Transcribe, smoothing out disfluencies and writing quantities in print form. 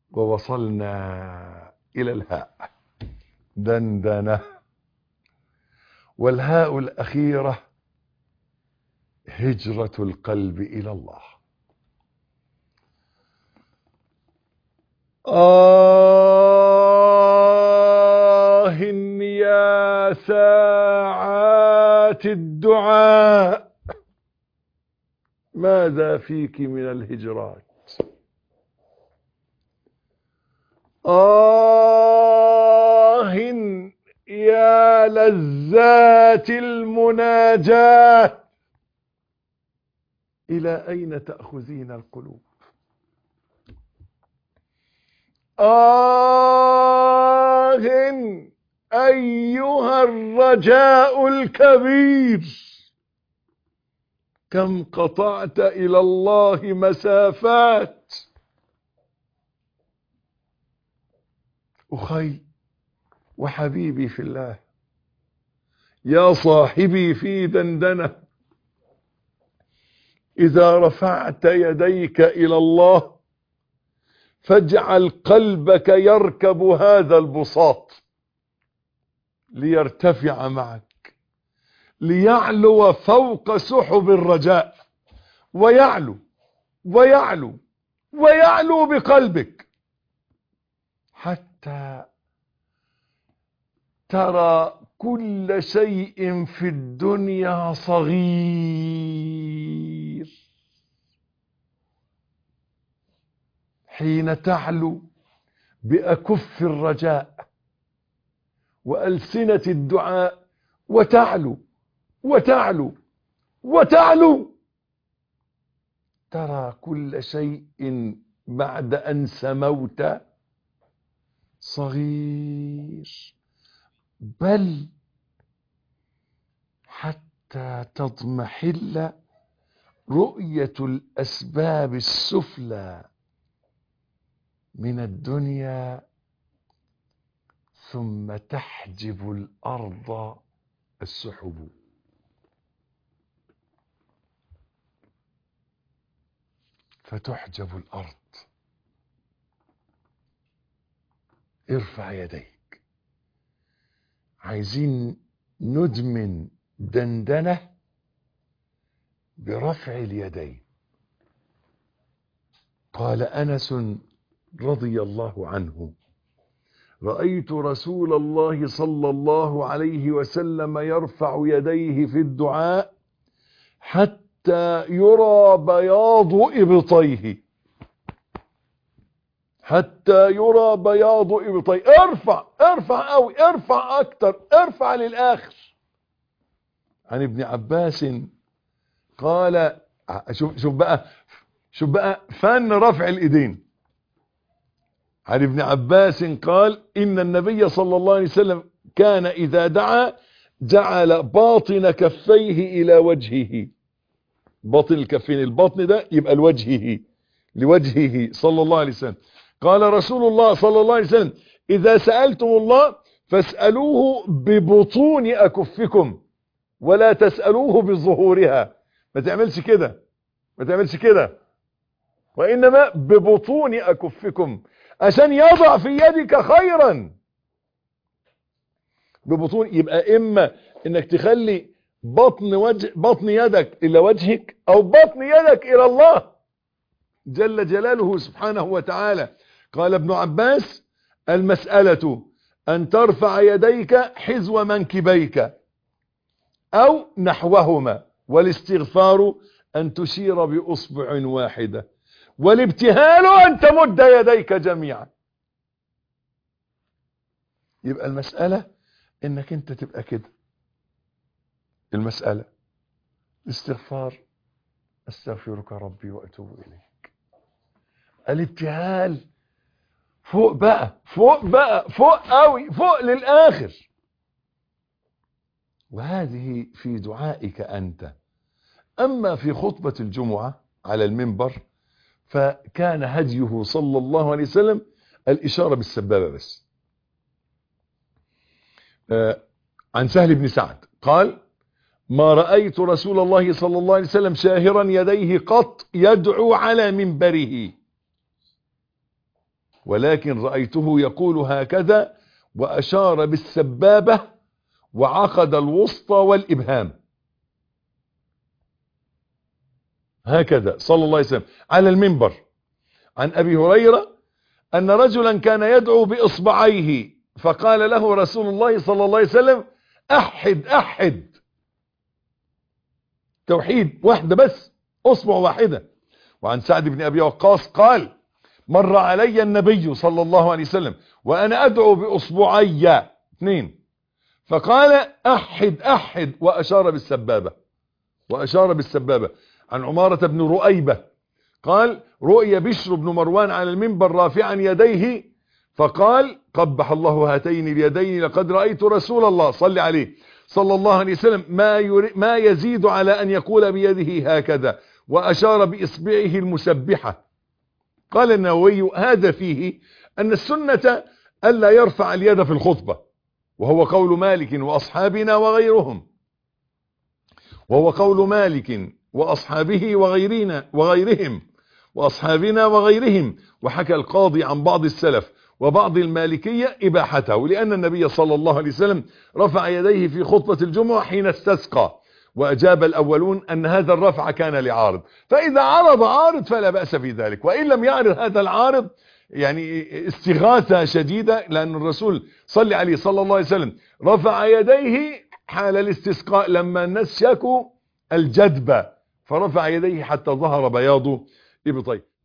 ووصلنا إلى الهاء، دندنة. والهاء الأخيرة هجرة القلب إلى الله. يا ساعات الدعاء، ماذا فيك من الهجرات؟ يا لذات المناجاة، إلى أين تأخذين القلوب؟ أيها الرجاء الكبير، كم قطعت إلى الله مسافات. أخي وحبيبي في الله، يا صاحبي في دندنة، إذا رفعت يديك إلى الله فاجعل قلبك يركب هذا البساط ليرتفع معك، ليعلو فوق سحب الرجاء، ويعلو ويعلو ويعلو بقلبك حتى ترى كل شيء في الدنيا صغير. حين تعلو بأكف الرجاء وألسنة الدعاء، وتعلو وتعلو وتعلو، ترى كل شيء بعد أن سموت صغير، بل حتى تضمحل رؤية الأسباب السفلى من الدنيا، ثم تحجب الأرض السحب. فتحجب الأرض. ارفع يديك. عايزين ندمن دندنة برفع اليدين. قال أنس رضي الله عنه: رأيت رسول الله صلى الله عليه وسلم يرفع يديه في الدعاء حتى يرى بياض إبطيه، حتى يرى بياض إبطيه. ارفع ارفع قوي، ارفع أكتر، ارفع للآخر. عن ابن عباس قال، شوف بقى فن رفع الإيدين. عن ابن عباس قال: إن النبي صلى الله عليه وسلم كان إذا دعا جعل باطن كفيه إلى وجهه. باطن الكفين، البطن ده يبقى لوجهه، لوجهه صلى الله عليه وسلم. قال رسول الله صلى الله عليه وسلم: إذا سألتم الله فاسألوه ببطون أكفكم ولا تسألوه بظهورها. ما تعملش كده، ما تعملش كده، وإنما ببطون أكفكم، عشان يضع في يدك خيرا. ببطون يبقى إما إنك تخلي بطن يدك إلى وجهك، أو بطن يدك إلى الله جل جلاله سبحانه وتعالى. قال ابن عباس: المسألة أن ترفع يديك حذو منكبيك أو نحوهما، والاستغفار أن تشير بأصبع واحدة، والابتهال أن تمد يديك جميعا. يبقى المسألة إنك أنت تبقى كده. المسألة استغفار: أستغفرك ربي وأتوب إليك. الابتهال فوق بقى، فوق بقى، فوق قوي، فوق للآخر. وهذه في دعائك أنت. أما في خطبة الجمعة على المنبر فكان هديه صلى الله عليه وسلم الإشارة بالسبابة بس. عن سهل بن سعد قال: ما رأيت رسول الله صلى الله عليه وسلم شاهرا يديه قط يدعو على منبره. ولكن رأيته يقول هكذا وأشار بالسبابة وعقد الوسطى والإبهام، هكذا صلى الله عليه وسلم على المنبر. عن أبي هريرة أن رجلا كان يدعو بإصبعيه فقال له رسول الله صلى الله عليه وسلم أحد أحد، توحيد واحدة بس، أصبع واحدة. وعن سعد بن أبي وقاص قال مر علي النبي صلى الله عليه وسلم وأنا أدعو بإصبعي اثنين فقال أحد أحد وأشار بالسبابة، وأشار بالسبابة. عن عمارة بن رؤيبة قال رؤي بشر بن مروان على المنبر رافعا يديه فقال قبح الله هاتين اليدين لقد رأيت رسول الله صلى عليه صلى الله عليه وسلم ما يزيد على أن يقول بيده هكذا وأشار بإصبعه المسبحة. قال النووي هذا فيه أن السنة ألا يرفع اليد في الخطبة، وهو قول مالك وأصحابنا وغيرهم، وهو قول مالك وأصحابه وغيرهم وأصحابنا وغيرهم. وحكى القاضي عن بعض السلف وبعض المالكية إباحته، لأن النبي صلى الله عليه وسلم رفع يديه في خطبة الجمعة حين استسقى، وأجاب الأولون أن هذا الرفع كان لعارض، فإذا عرض عارض فلا بأس في ذلك، وإن لم يعرض هذا العارض يعني استغاثة شديدة، لأن الرسول صلى عليه صلى الله عليه وسلم رفع يديه حال الاستسقاء لما الناس شكوا الجدب فرفع يديه حتى ظهر بياض إبطيه.